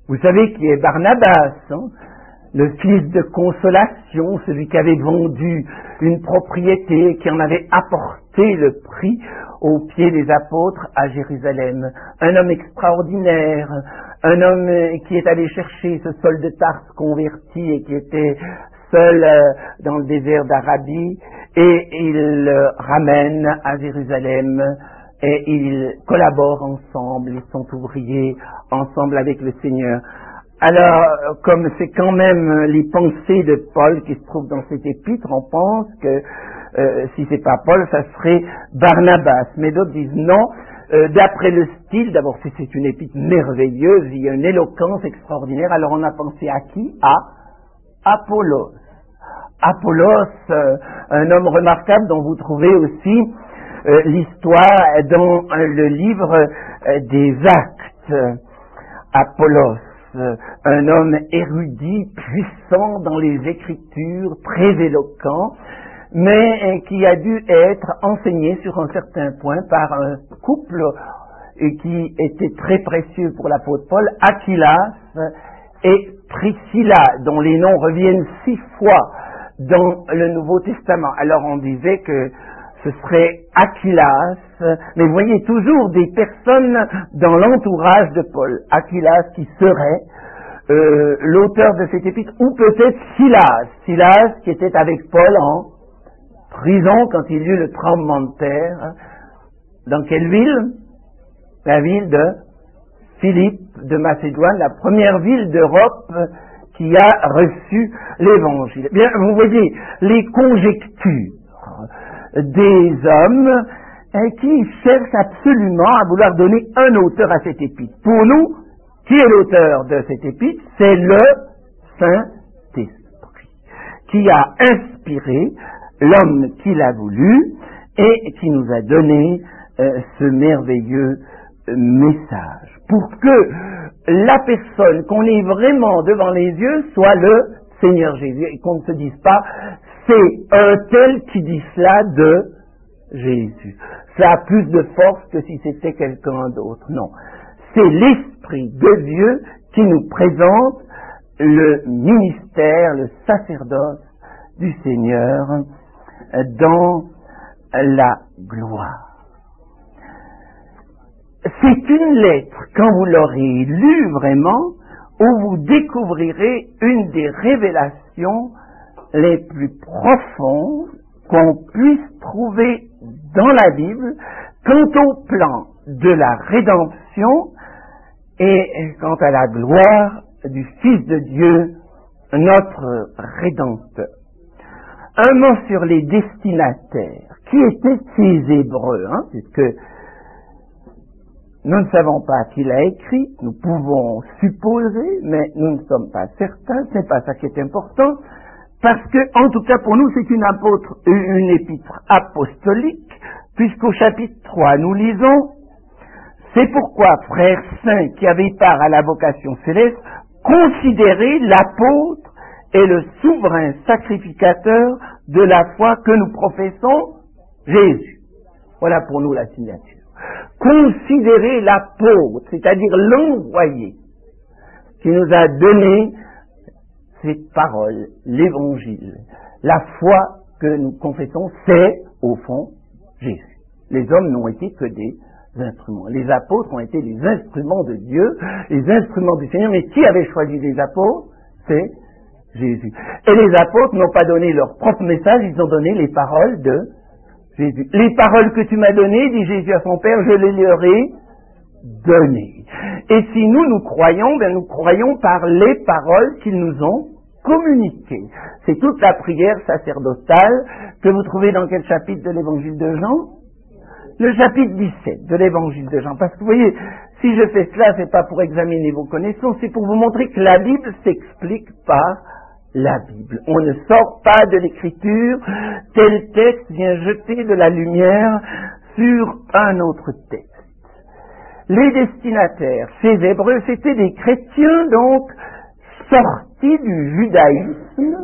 Vous savez qui est Barnabas, hein? Le fils de consolation, celui qui avait vendu une propriété, qui en avait apporté le prix aux pieds des apôtres à Jérusalem. Un homme extraordinaire, un homme qui est allé chercher ce Saul de Tarse converti et qui était seul dans le désert d'Arabie, et il le ramène à Jérusalem et ils collaborent ensemble, ils sont ouvriers ensemble avec le Seigneur. Alors, comme c'est quand même les pensées de Paul qui se trouvent dans cet épître, on pense que si c'est pas Paul, ça serait Barnabas. Mais d'autres disent non. D'après le style, d'abord c'est une épître merveilleuse, il y a une éloquence extraordinaire. Alors on a pensé à qui? À Apollos. Apollos, un homme remarquable dont vous trouvez aussi l'histoire dans le livre des Actes. Apollos, un homme érudit, puissant dans les Écritures, très éloquent, mais qui a dû être enseigné sur un certain point par un couple qui était très précieux pour l'apôtre Paul, Aquilas et Priscilla, dont les noms reviennent 6 fois dans le Nouveau Testament. Alors on disait que ce serait Aquilas, mais vous voyez toujours des personnes dans l'entourage de Paul. Aquilas qui serait l'auteur de cet épître, ou peut-être Silas qui était avec Paul en prison quand il y eut le tremblement de terre. Dans quelle ville? La ville de Philippe de Macédoine, la première ville d'Europe qui a reçu l'évangile. Bien, vous voyez les conjectures des hommes qui cherchent absolument à vouloir donner un auteur à cette épître. Pour nous, qui est l'auteur de cette épître? C'est le Saint-Esprit qui a inspiré l'homme qui l'a voulu et qui nous a donné ce merveilleux message pour que la personne qu'on ait vraiment devant les yeux soit le Seigneur Jésus et qu'on ne se dise pas c'est un tel qui dit cela de Jésus. Ça a plus de force que si c'était quelqu'un d'autre. Non. C'est l'Esprit de Dieu qui nous présente le ministère, le sacerdoce du Seigneur dans la gloire. C'est une lettre, quand vous l'aurez lue vraiment, où vous découvrirez une des révélations les plus profondes qu'on puisse trouver dans la Bible quant au plan de la rédemption et quant à la gloire du Fils de Dieu, notre Rédempteur. Un mot sur les destinataires. Qui étaient ces Hébreux, puisque nous ne savons pas qui l'a écrit, nous pouvons supposer, mais nous ne sommes pas certains, ce n'est pas ça qui est important, parce que, en tout cas pour nous, c'est une épître apostolique, puisqu'au chapitre 3, nous lisons « C'est pourquoi, frères saints qui avaient part à la vocation céleste, considérez l'apôtre et le souverain sacrificateur de la foi que nous professons, Jésus. » Voilà pour nous la signature. Considérez l'apôtre, c'est-à-dire l'envoyé, qui nous a donné cette parole, l'évangile. La foi que nous confessons, c'est, au fond, Jésus. Les hommes n'ont été que des instruments. Les apôtres ont été les instruments de Dieu, les instruments du Seigneur, mais qui avait choisi les apôtres? C'est Jésus. Et les apôtres n'ont pas donné leur propre message, ils ont donné les paroles de Jésus. Les paroles que tu m'as données, dit Jésus à son Père, je les leur ai données. Et si nous croyons, nous croyons par les paroles qu'ils nous ont communiquées. C'est toute la prière sacerdotale que vous trouvez dans quel chapitre de l'évangile de Jean? Le chapitre 17 de l'évangile de Jean. Parce que vous voyez, si je fais cela, c'est pas pour examiner vos connaissances, c'est pour vous montrer que la Bible s'explique par la Bible. On ne sort pas de l'écriture, tel texte vient jeter de la lumière sur un autre texte. Les destinataires, ces Hébreux, c'étaient des chrétiens donc sortis du judaïsme,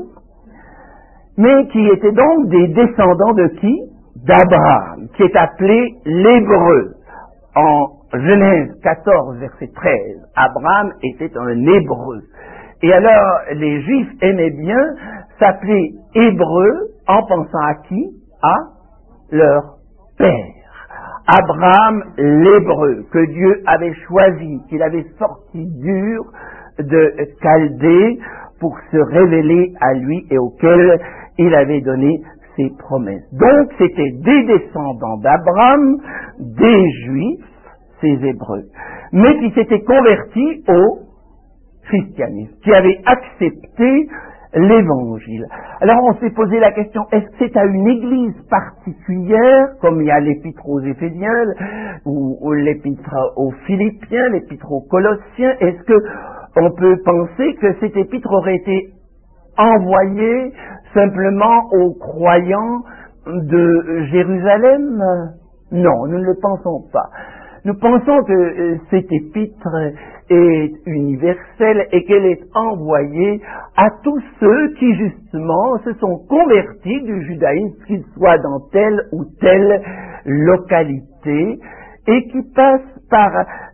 mais qui étaient donc des descendants de qui? D'Abraham, qui est appelé l'Hébreu en Genèse 14, verset 13, Abraham était un Hébreu. Et alors, les Juifs aimaient bien s'appeler Hébreux en pensant à qui? À leur père. Abraham l'Hébreu, que Dieu avait choisi, qu'il avait sorti d'Ur de Chaldée pour se révéler à lui et auquel il avait donné ses promesses. Donc, c'était des descendants d'Abraham, des Juifs, ces Hébreux, mais qui s'étaient convertis au christianisme, qui avaient accepté l'Évangile. Alors on s'est posé la question, est-ce que c'est à une église particulière, comme il y a l'épître aux Éphésiens, ou l'épître aux Philippiens, l'épître aux Colossiens, est-ce que on peut penser que cette épître aurait été envoyée simplement aux croyants de Jérusalem? Non, nous ne le pensons pas. Nous pensons que cette épître est universelle et qu'elle est envoyée à tous ceux qui, justement, se sont convertis du judaïsme, qu'ils soient dans telle ou telle localité, et qui passent par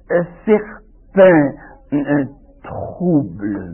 certains troubles.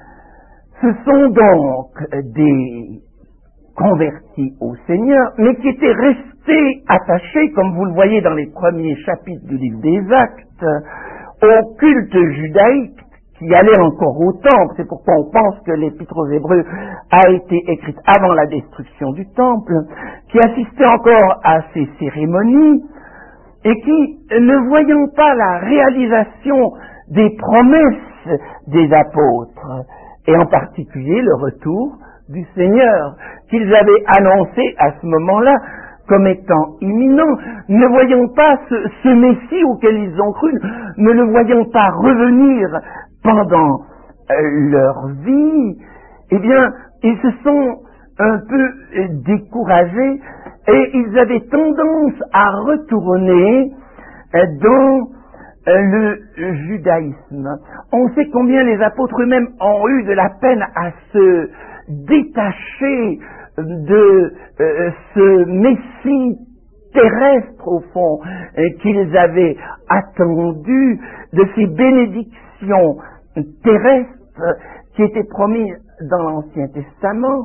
Ce sont donc des convertis au Seigneur, mais qui étaient restés attachés, comme vous le voyez dans les premiers chapitres du livre des Actes, au culte judaïque qui allait encore au temple. C'est pourquoi on pense que l'épître aux Hébreux a été écrite avant la destruction du temple, qui assistait encore à ces cérémonies et qui, ne voyant pas la réalisation des promesses des apôtres, et en particulier le retour du Seigneur, qu'ils avaient annoncé à ce moment-là comme étant imminent, ne voyant pas ce Messie auquel ils ont cru, ne le voyant pas revenir pendant leur vie, eh bien, ils se sont un peu découragés et ils avaient tendance à retourner dans le judaïsme. On sait combien les apôtres eux-mêmes ont eu de la peine à se détacher de ce Messie terrestre, au fond, qu'ils avaient attendu, de ces bénédictions terrestres qui étaient promises dans l'Ancien Testament,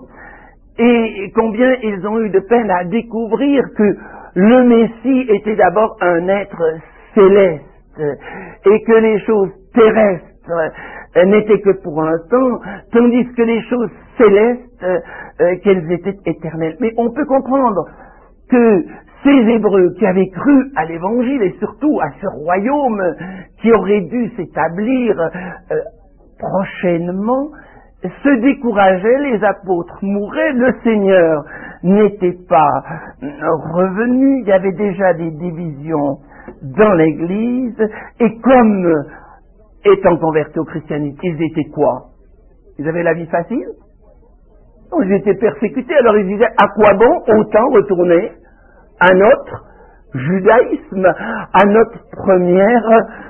et combien ils ont eu de peine à découvrir que le Messie était d'abord un être céleste, et que les choses terrestres n'étaient que pour un temps, tandis que les choses célestes, qu'elles étaient éternelles. Mais on peut comprendre que ces Hébreux qui avaient cru à l'Évangile et surtout à ce royaume qui aurait dû s'établir prochainement, se décourageaient, les apôtres mouraient, le Seigneur n'était pas revenu, il y avait déjà des divisions dans l'Église, et comme étant convertis au christianisme, ils étaient quoi? Ils avaient la vie facile? Ils étaient persécutés, alors ils disaient, à quoi bon autant retourner à notre judaïsme, à notre première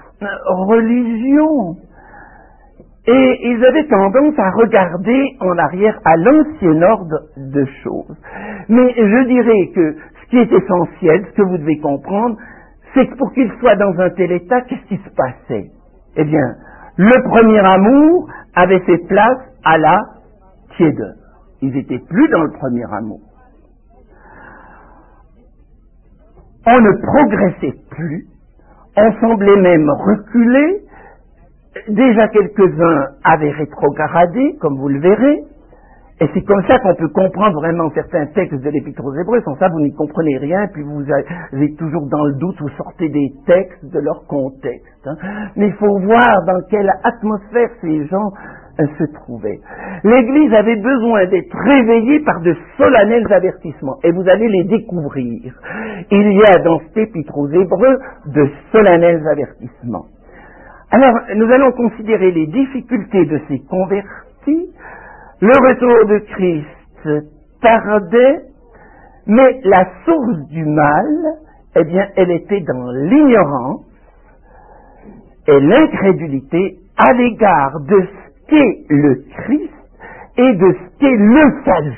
religion? Et ils avaient tendance à regarder en arrière à l'ancien ordre de choses. Mais je dirais que ce qui est essentiel, ce que vous devez comprendre, c'est que pour qu'ils soient dans un tel état, qu'est-ce qui se passait? Eh bien, le premier amour avait fait place à la tiédeur. Ils n'étaient plus dans le premier amour. On ne progressait plus, on semblait même reculer. Déjà quelques-uns avaient rétrogradé, comme vous le verrez, et c'est comme ça qu'on peut comprendre vraiment certains textes de l'Épître aux Hébreux. Sans ça, vous n'y comprenez rien, puis vous êtes toujours dans le doute, vous sortez des textes de leur contexte. Mais il faut voir dans quelle atmosphère ces gens se trouvaient. L'Église avait besoin d'être réveillée par de solennels avertissements, et vous allez les découvrir. Il y a dans cet Épître aux Hébreux de solennels avertissements. Alors, nous allons considérer les difficultés de ces convertis. Le retour de Christ tardait, mais la source du mal, eh bien, elle était dans l'ignorance et l'incrédulité à l'égard de ce qu'est le Christ et de ce qu'est le salut.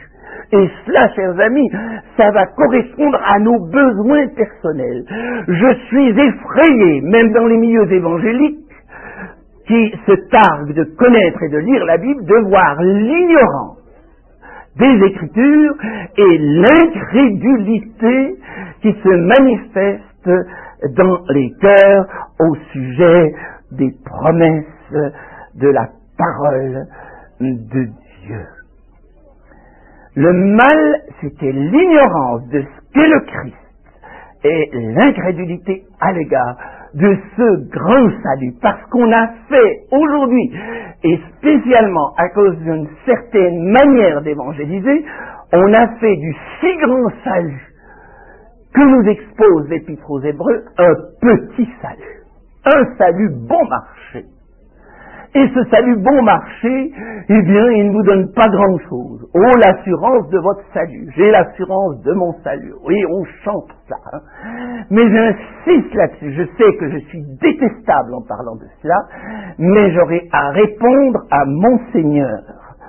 Et cela, chers amis, ça va correspondre à nos besoins personnels. Je suis effrayé, même dans les milieux évangéliques, qui se targuent de connaître et de lire la Bible, de voir l'ignorance des Écritures et l'incrédulité qui se manifeste dans les cœurs au sujet des promesses de la parole de Dieu. Le mal, c'était l'ignorance de ce qu'est le Christ et l'incrédulité à l'égard de ce grand salut, parce qu'on a fait aujourd'hui, et spécialement à cause d'une certaine manière d'évangéliser, on a fait du si grand salut que nous expose l'Épître aux Hébreux un petit salut, un salut bon marché. Et ce salut bon marché, eh bien, il ne vous donne pas grand-chose. Oh, l'assurance de votre salut. J'ai l'assurance de mon salut. Oui, on chante ça. Hein. Mais j'insiste là-dessus. Je sais que je suis détestable en parlant de cela, mais j'aurai à répondre à mon Seigneur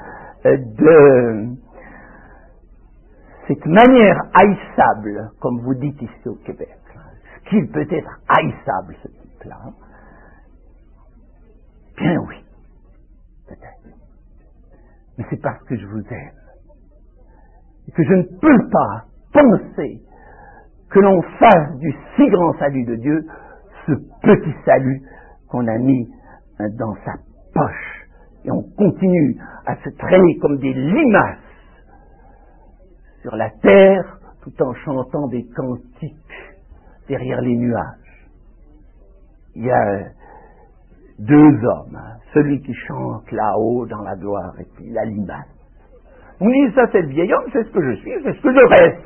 de cette manière haïssable, comme vous dites ici au Québec. Est-ce qu'il peut être haïssable, ce type-là? Bien oui, peut-être. Mais c'est parce que je vous aime. Et que je ne peux pas penser que l'on fasse du si grand salut de Dieu ce petit salut qu'on a mis dans sa poche. Et on continue à se traîner comme des limaces sur la terre tout en chantant des cantiques derrière les nuages. Il y a deux hommes, hein, celui qui chante là-haut dans la gloire et puis la limace. Vous dites, ça c'est le vieil homme, c'est ce que je suis, c'est ce que je reste.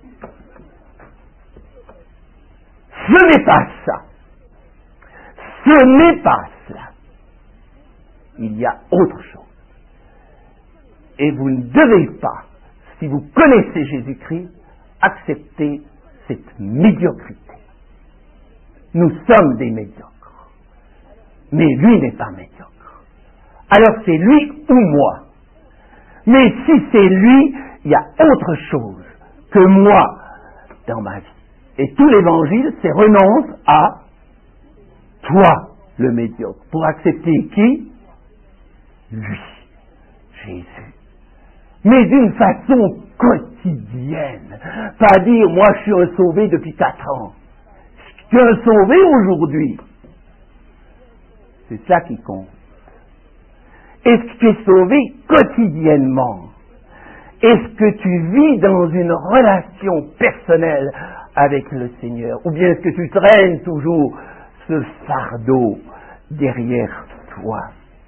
Ce n'est pas ça. Ce n'est pas cela. Il y a autre chose. Et vous ne devez pas, si vous connaissez Jésus-Christ, accepter cette médiocrité. Nous sommes des médiocres. Mais lui n'est pas médiocre. Alors c'est lui ou moi. Mais si c'est lui, il y a autre chose que moi dans ma vie. Et tout l'évangile, c'est renonce à toi, le médiocre, pour accepter qui? Lui, Jésus. Mais d'une façon quotidienne. Pas dire, moi je suis un sauvé depuis 4 ans. Je suis un sauvé aujourd'hui. C'est ça qui compte. Est-ce que tu es sauvé quotidiennement? Est-ce que tu vis dans une relation personnelle avec le Seigneur? Ou bien est-ce que tu traînes toujours ce fardeau derrière toi?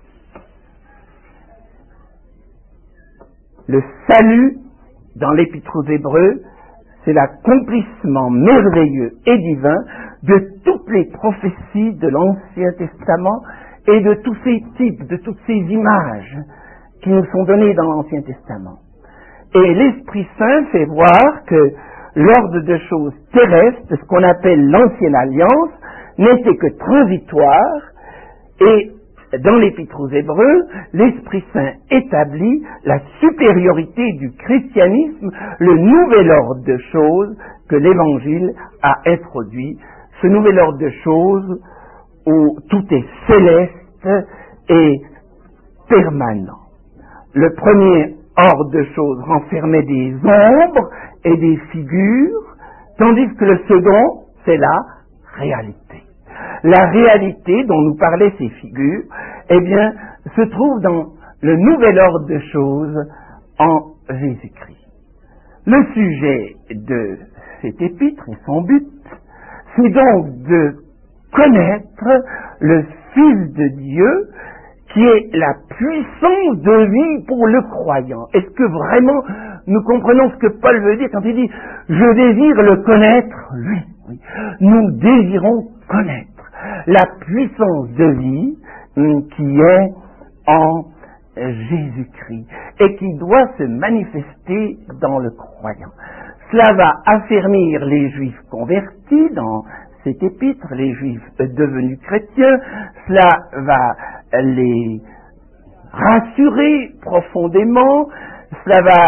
Le salut, dans l'Épître aux Hébreux, c'est l'accomplissement merveilleux et divin de toutes les prophéties de l'Ancien Testament et de tous ces types, de toutes ces images qui nous sont données dans l'Ancien Testament. Et l'Esprit Saint fait voir que l'ordre de choses terrestres, ce qu'on appelle l'Ancienne Alliance, n'était que transitoire, et dans l'Épître aux Hébreux, l'Esprit Saint établit la supériorité du christianisme, le nouvel ordre de choses que l'Évangile a introduit, ce nouvel ordre de choses où tout est céleste et permanent. Le premier ordre de choses renfermait des ombres et des figures, tandis que le second, c'est la réalité. La réalité dont nous parlaient ces figures, eh bien, se trouve dans le nouvel ordre de choses en Jésus-Christ. Le sujet de cet épître et son but, c'est donc de connaître le Fils de Dieu qui est la puissance de vie pour le croyant. Est-ce que vraiment nous comprenons ce que Paul veut dire quand il dit « Je désire le connaître, lui ». Oui. Nous désirons connaître la puissance de vie qui est en Jésus-Christ et qui doit se manifester dans le croyant. Cela va affermir les Juifs convertis dans cet épître, les Juifs devenus chrétiens, cela va les rassurer profondément, cela va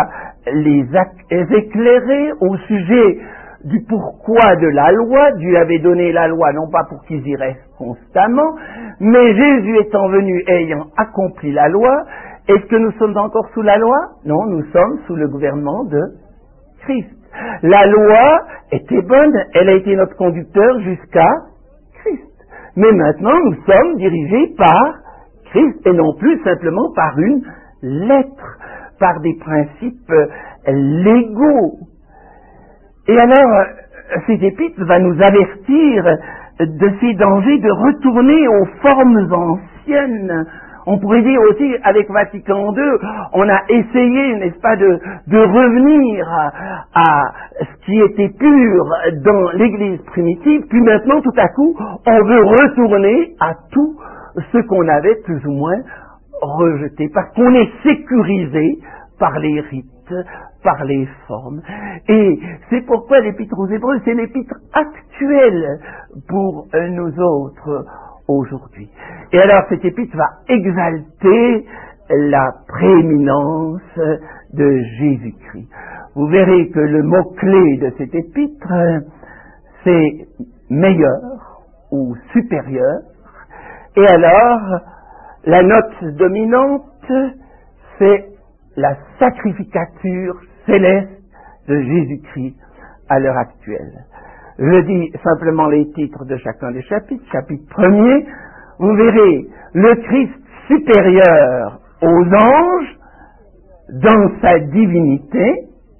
les éclairer au sujet du pourquoi de la loi. Dieu avait donné la loi non pas pour qu'ils y restent constamment, mais Jésus étant venu ayant accompli la loi, est-ce que nous sommes encore sous la loi? Non, nous sommes sous le gouvernement de Christ. La loi était bonne, elle a été notre conducteur jusqu'à Christ. Mais maintenant, nous sommes dirigés par Christ et non plus simplement par une lettre, par des principes légaux. Et alors, cet épître va nous avertir de ces dangers de retourner aux formes anciennes. On pourrait dire aussi, avec Vatican II, on a essayé, n'est-ce pas, de revenir à ce qui était pur dans l'Église primitive, puis maintenant, tout à coup, on veut retourner à tout ce qu'on avait plus ou moins rejeté, parce qu'on est sécurisé par les rites, par les formes. Et c'est pourquoi l'Épître aux Hébreux, c'est l'épître actuelle pour nous autres aujourd'hui. Et alors cet épître va exalter la prééminence de Jésus-Christ. Vous verrez que le mot-clé de cet épître, c'est meilleur ou supérieur. Et alors, la note dominante, c'est la sacrificature céleste de Jésus-Christ à l'heure actuelle. Je dis simplement les titres de chacun des chapitres. Chapitre 1er, vous verrez le Christ supérieur aux anges dans sa divinité.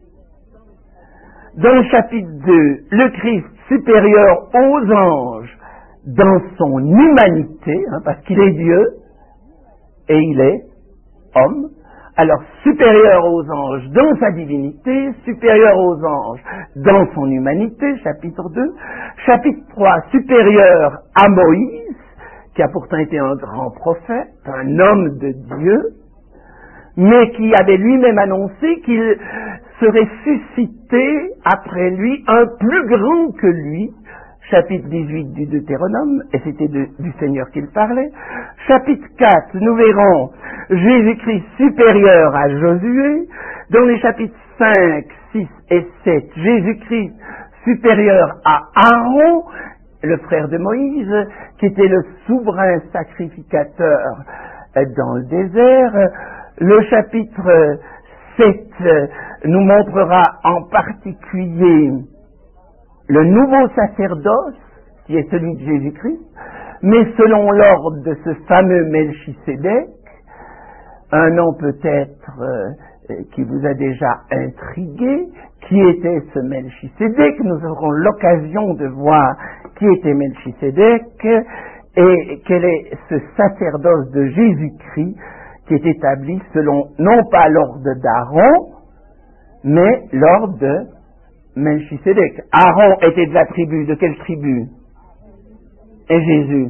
Dans le chapitre 2, le Christ supérieur aux anges dans son humanité, parce qu'il est Dieu et il est homme. Alors, supérieur aux anges dans sa divinité, supérieur aux anges dans son humanité, chapitre 2. Chapitre 3, supérieur à Moïse, qui a pourtant été un grand prophète, un homme de Dieu, mais qui avait lui-même annoncé qu'il serait suscité après lui un plus grand que lui. Chapitre 18 du Deutéronome, et c'était du Seigneur qu'il parlait. Chapitre 4, nous verrons Jésus-Christ supérieur à Josué. Dans les chapitres 5, 6 et 7, Jésus-Christ supérieur à Aaron, le frère de Moïse, qui était le souverain sacrificateur dans le désert. Le chapitre 7 nous montrera en particulier le nouveau sacerdoce, qui est celui de Jésus-Christ, mais selon l'ordre de ce fameux Melchisédek, un nom peut-être qui vous a déjà intrigué. Qui était ce Melchisédek? Nous aurons l'occasion de voir qui était Melchisédek et quel est ce sacerdoce de Jésus-Christ qui est établi selon non pas l'ordre d'Aaron, mais l'ordre de Melchisédek. Aaron était de la tribu, de quelle tribu? Et Jésus?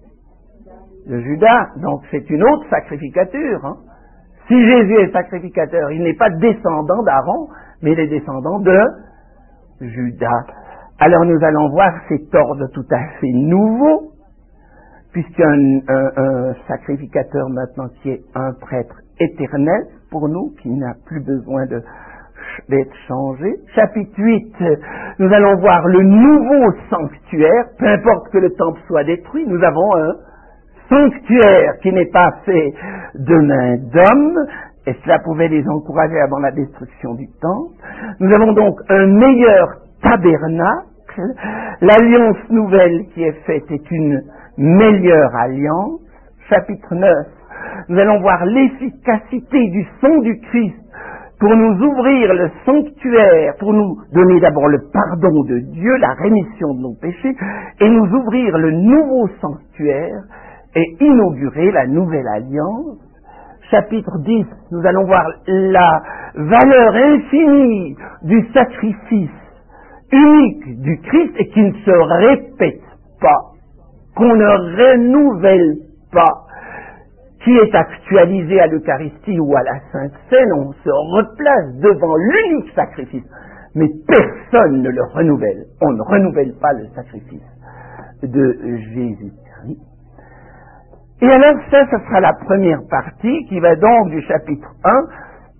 De Judas. Donc c'est une autre sacrificature. Si Jésus est sacrificateur, il n'est pas descendant d'Aaron, mais il est descendant de Judas. Alors nous allons voir cet ordre tout à fait nouveau, puisqu'un sacrificateur maintenant qui est un prêtre éternel pour nous, qui n'a plus besoin d'être changé. Chapitre 8, nous allons voir le nouveau sanctuaire. Peu importe que le temple soit détruit, nous avons un sanctuaire qui n'est pas fait de main d'homme, et cela pouvait les encourager avant la destruction du temple. Nous avons donc un meilleur tabernacle. L'alliance nouvelle qui est faite est une meilleure alliance. Chapitre 9, nous allons voir l'efficacité du sang du Christ pour nous ouvrir le sanctuaire, pour nous donner d'abord le pardon de Dieu, la rémission de nos péchés, et nous ouvrir le nouveau sanctuaire et inaugurer la nouvelle alliance. Chapitre 10, nous allons voir la valeur infinie du sacrifice unique du Christ et qui ne se répète pas, qu'on ne renouvelle pas, qui est actualisé à l'Eucharistie ou à la Sainte Seine. On se replace devant l'unique sacrifice, mais personne ne le renouvelle. On ne renouvelle pas le sacrifice de Jésus-Christ. Et alors ça sera la première partie qui va donc du chapitre 1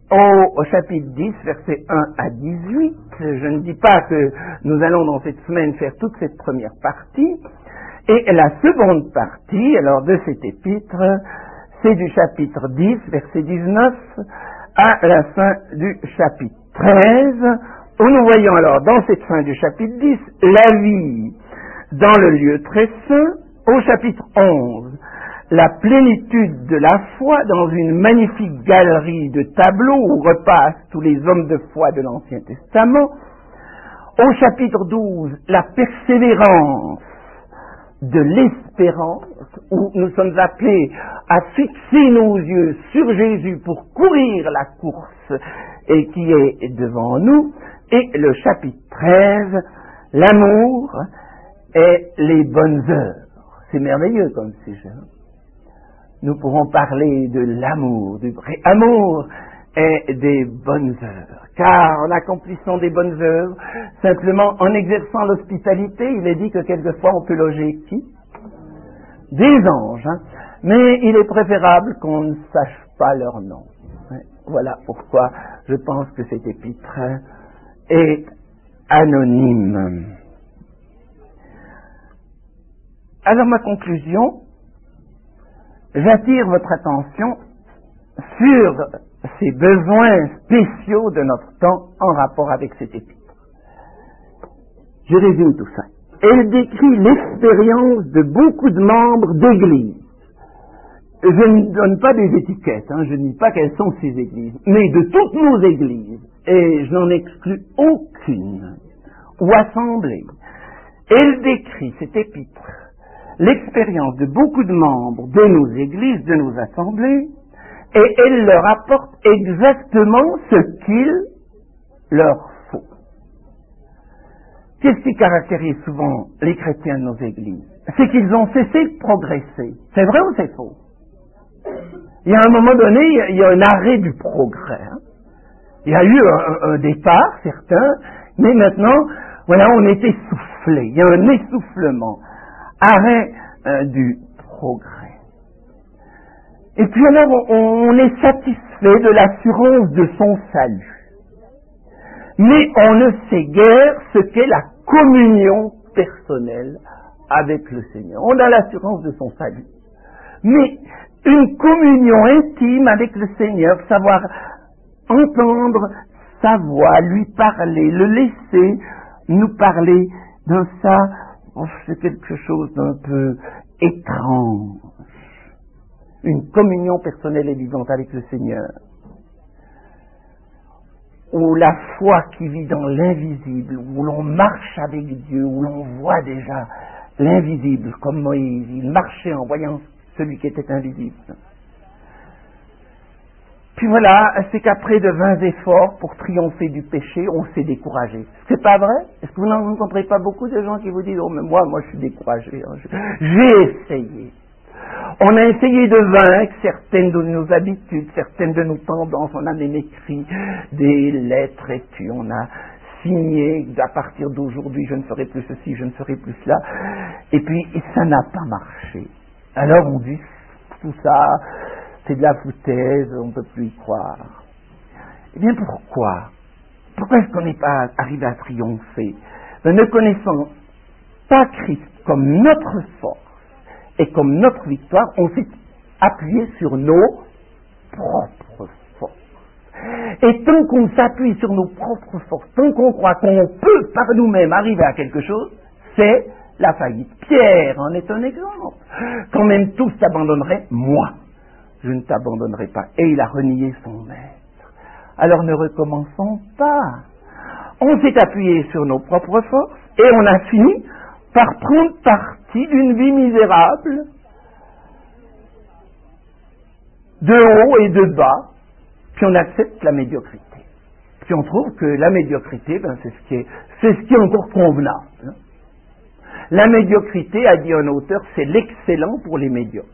au chapitre 10, versets 1 à 18. Je ne dis pas que nous allons dans cette semaine faire toute cette première partie. Et la seconde partie, alors, de cet épître, c'est du chapitre 10, verset 19, à la fin du chapitre 13, où nous voyons alors, dans cette fin du chapitre 10, la vie dans le lieu très saint, au chapitre 11, la plénitude de la foi dans une magnifique galerie de tableaux où repassent tous les hommes de foi de l'Ancien Testament, au chapitre 12, la persévérance de l'espérance, où nous sommes appelés à fixer nos yeux sur Jésus pour courir la course et qui est devant nous, et le chapitre 13, l'amour et les bonnes heures. C'est merveilleux comme sujet. Nous pourrons parler de l'amour, du vrai amour et des bonnes heures. Car en accomplissant des bonnes heures, simplement en exerçant l'hospitalité, il est dit que quelquefois on peut loger qui? Des anges. Mais il est préférable qu'on ne sache pas leur nom. Voilà pourquoi je pense que cet épître est anonyme. Alors ma conclusion, j'attire votre attention sur ces besoins spéciaux de notre temps en rapport avec cet épître. Je résume tout ça. Elle décrit l'expérience de beaucoup de membres d'églises. Je ne donne pas des étiquettes, je ne dis pas quelles sont ces églises, mais de toutes nos églises, et je n'en exclus aucune, ou assemblée. Elle décrit, cet épître, l'expérience de beaucoup de membres de nos églises, de nos assemblées, et elle leur apporte exactement ce qu'il leur faut. Qu'est-ce qui caractérise souvent les chrétiens de nos églises? C'est qu'ils ont cessé de progresser. C'est vrai ou c'est faux? Il y a un moment donné, il y a un arrêt du progrès. Il y a eu un départ, certain, mais maintenant, voilà, on est essoufflé. Il y a un essoufflement. Arrêt du progrès. Et puis alors, on est satisfait de l'assurance de son salut. Mais on ne sait guère ce qu'est la communion personnelle avec le Seigneur. On a l'assurance de son salut. Mais une communion intime avec le Seigneur, savoir entendre sa voix, lui parler, le laisser nous parler dans ça, c'est quelque chose d'un peu étrange. Une communion personnelle et vivante avec le Seigneur. Où la foi qui vit dans l'invisible, où l'on marche avec Dieu, où l'on voit déjà l'invisible, comme Moïse, il marchait en voyant celui qui était invisible. Puis voilà, c'est qu'après de vains efforts pour triompher du péché, on s'est découragé. C'est pas vrai? Est-ce que vous n'en rencontrez pas beaucoup de gens qui vous disent « Oh, mais moi je suis découragé, j'ai essayé ». On a essayé de vaincre certaines de nos habitudes, certaines de nos tendances. On a même écrit des lettres et puis on a signé à partir d'aujourd'hui je ne ferai plus ceci, je ne ferai plus cela. Et puis ça n'a pas marché. Alors on dit tout ça, c'est de la foutaise, on ne peut plus y croire. Eh bien pourquoi? Pourquoi est-ce qu'on n'est pas arrivé à triompher? Ne connaissant pas Christ comme notre force, et comme notre victoire, on s'est appuyé sur nos propres forces. Et tant qu'on s'appuie sur nos propres forces, tant qu'on croit qu'on peut par nous-mêmes arriver à quelque chose, c'est la faillite. Pierre en est un exemple. Quand même tous t'abandonneraient, moi, je ne t'abandonnerai pas. Et il a renié son maître. Alors ne recommençons pas. On s'est appuyé sur nos propres forces et on a fini par prendre parti d'une vie misérable, de haut et de bas, puis on accepte la médiocrité. Puis on trouve que la médiocrité, c'est ce qui est encore convenable. La médiocrité, a dit un auteur, c'est l'excellent pour les médiocres.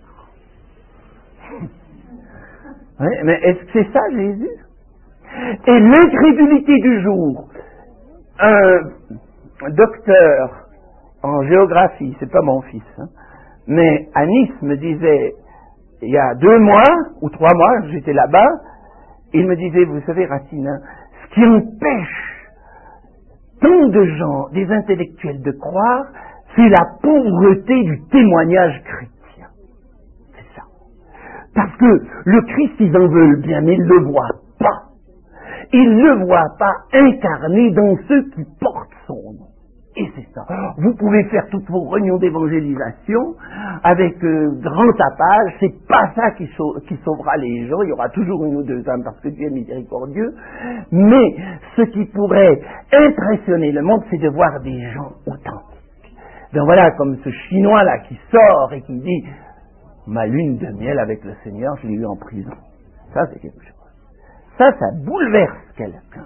Oui, mais est-ce que c'est ça, Jésus? Et l'incrédulité du jour, un docteur en géographie, c'est pas mon fils, mais à Nice me disait, il y a 2 mois ou 3 mois, j'étais là-bas, il me disait, vous savez, Racine, ce qui empêche tant de gens, des intellectuels, de croire, c'est la pauvreté du témoignage chrétien. C'est ça. Parce que le Christ, ils en veulent bien, mais ils ne le voient pas. Ils ne le voient pas incarné dans ceux qui portent son nom. Et c'est ça. Vous pouvez faire toutes vos réunions d'évangélisation avec grand tapage, c'est pas ça qui sauvera les gens, il y aura toujours une ou deux âmes parce que Dieu est miséricordieux, mais ce qui pourrait impressionner le monde, c'est de voir des gens authentiques. Donc voilà, comme ce Chinois-là qui sort et qui dit « Ma lune de miel avec le Seigneur, je l'ai eu en prison. » Ça, c'est quelque chose. Ça bouleverse quelqu'un.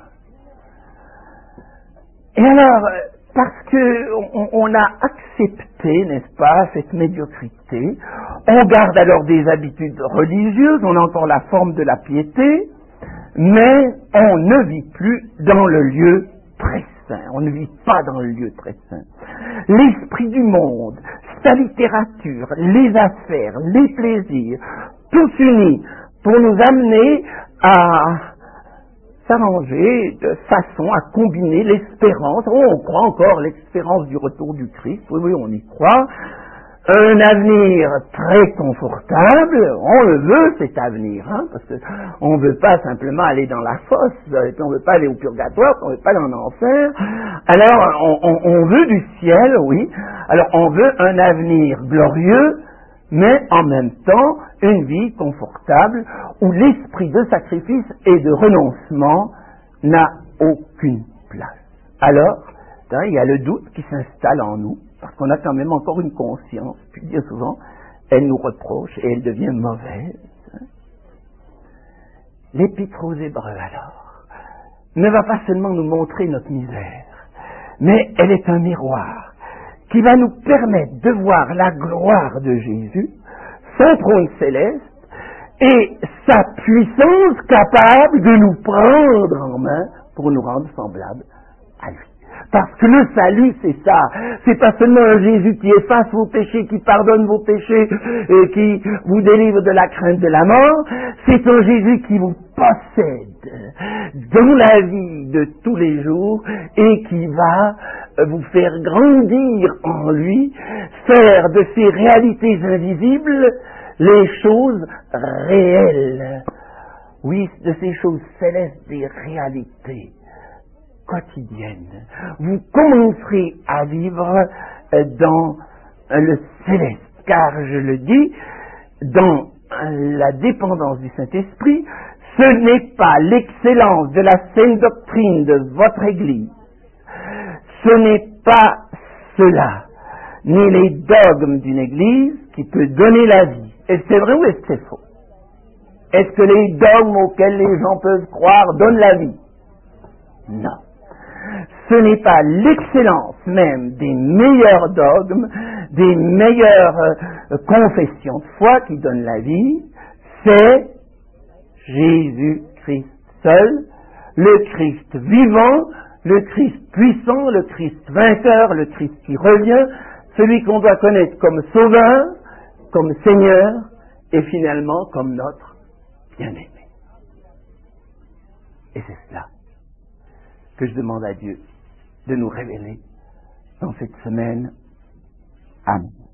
Et alors, parce que on a accepté, n'est-ce pas, cette médiocrité, on garde alors des habitudes religieuses, on a encore la forme de la piété, mais on ne vit plus dans le lieu très saint. On ne vit pas dans le lieu très saint. L'esprit du monde, sa littérature, les affaires, les plaisirs, tout unis pour nous amener à s'arranger de façon à combiner l'espérance. On croit encore l'espérance du retour du Christ. Oui, on y croit. Un avenir très confortable, on le veut cet avenir, parce que on veut pas simplement aller dans la fosse, on veut pas aller au purgatoire, on veut pas aller en enfer. Alors on veut du ciel, oui. Alors on veut un avenir glorieux, mais en même temps une vie confortable où l'esprit de sacrifice et de renoncement n'a aucune place. Alors, il y a le doute qui s'installe en nous, parce qu'on a quand même encore une conscience, puis bien souvent, elle nous reproche et elle devient mauvaise. L'Épître aux Hébreux, alors, ne va pas seulement nous montrer notre misère, mais elle est un miroir qui va nous permettre de voir la gloire de Jésus, son trône céleste, et sa puissance capable de nous prendre en main pour nous rendre semblables à lui. Parce que le salut, c'est ça. C'est pas seulement un Jésus qui efface vos péchés, qui pardonne vos péchés et qui vous délivre de la crainte de la mort. C'est un Jésus qui vous possède dans la vie de tous les jours et qui va vous faire grandir en lui, faire de ces réalités invisibles les choses réelles. Oui, de ces choses célestes, des réalités quotidienne. Vous commencerez à vivre dans le céleste, car je le dis, dans la dépendance du Saint-Esprit, ce n'est pas l'excellence de la saine doctrine de votre Église, ce n'est pas cela, ni les dogmes d'une Église qui peut donner la vie. Est-ce que c'est vrai ou est-ce que c'est faux? Est-ce que les dogmes auxquels les gens peuvent croire donnent la vie? Non. Ce n'est pas l'excellence même des meilleurs dogmes, des meilleures confessions de foi qui donnent la vie, c'est Jésus-Christ seul, le Christ vivant, le Christ puissant, le Christ vainqueur, le Christ qui revient, celui qu'on doit connaître comme Sauveur, comme Seigneur, et finalement comme notre bien-aimé. Et c'est cela que je demande à Dieu de nous révéler dans cette semaine. Amen.